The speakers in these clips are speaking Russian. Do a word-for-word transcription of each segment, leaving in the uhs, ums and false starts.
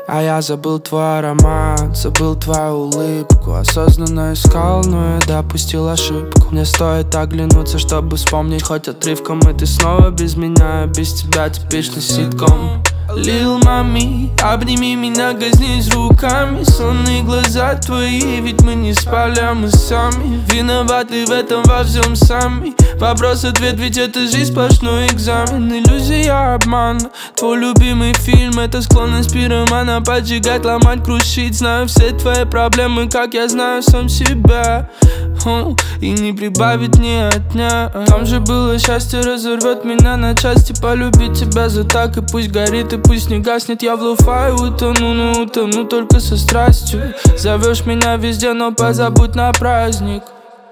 А я забыл твой аромат, забыл твою улыбку. Осознанно искал, но я допустил ошибку. Мне стоит оглянуться, чтобы вспомнить хоть отрывком. И ты снова без меня, без тебя типичный ситком. Лил мами, обними меня, коснись руками. Сонные глаза твои, ведь мы не спали, а мы сами виноваты в этом во всем сами. Вопрос-ответ, ведь это жизнь сплошной экзамен. Иллюзия, обман, твой любимый фильм. Это склонность пиромана поджигать, ломать, крушить. Знаю все твои проблемы, как я знаю сам себя. О, и не прибавить ни отнять. Там же было счастье, разорвет меня на части. Полюбить тебя за так, и пусть горит, и пусть не гаснет. Я в лоу-фай утону, но утону только со страстью. Зовешь меня везде, но позабудь на праздник.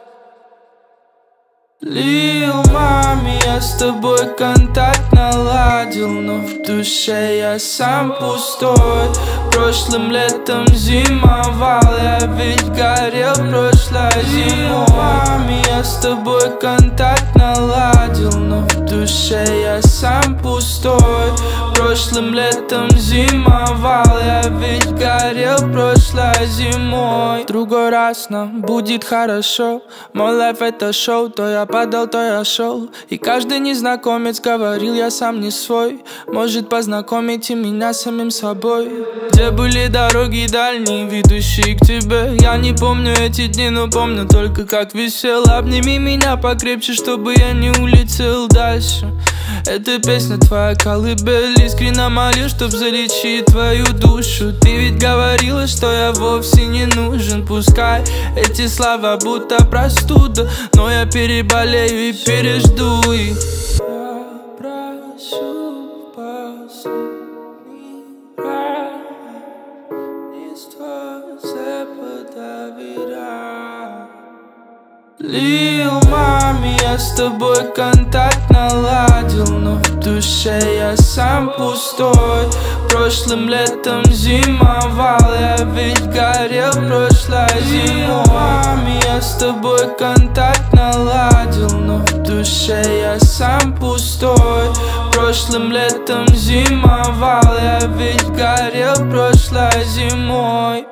Лил мами, я с тобой контакт наладил, но в душе я сам пустой. Прошлым летом зимовал, я ведь горел прошлой зимой. Лил мами, я с тобой контакт наладил, но в душе я сам пустой. Прошлым летом зимовал, я ведь горел прошлой зимой. В другой раз нам будет хорошо. Мой лайф это шоу, то я падал, то я шел. И каждый незнакомец говорил, я сам не свой. Может, познакомите меня с самим собой. Где были дороги дальние, ведущие к тебе? Я не помню эти дни, но помню только как висел. Обними меня покрепче, чтобы я не улетел дальше. Эта песня твоя колыбель. Искренне молю, чтоб залечить твою душу. Ты ведь говорила, что я вовсе не нужен. Пускай эти слова будто простуда, но я переболею и пережду их. Я прошу последний раз, не стоит подоверять. Лил мами, я с тобой контакт наладил, но в душе я сам пустой. Прошлым летом зимовал, я ведь горел прошлой зимой. Лил мами, я с тобой контакт наладил, но в душе я сам пустой. Прошлым летом зимовал, я ведь горел прошлой зимой.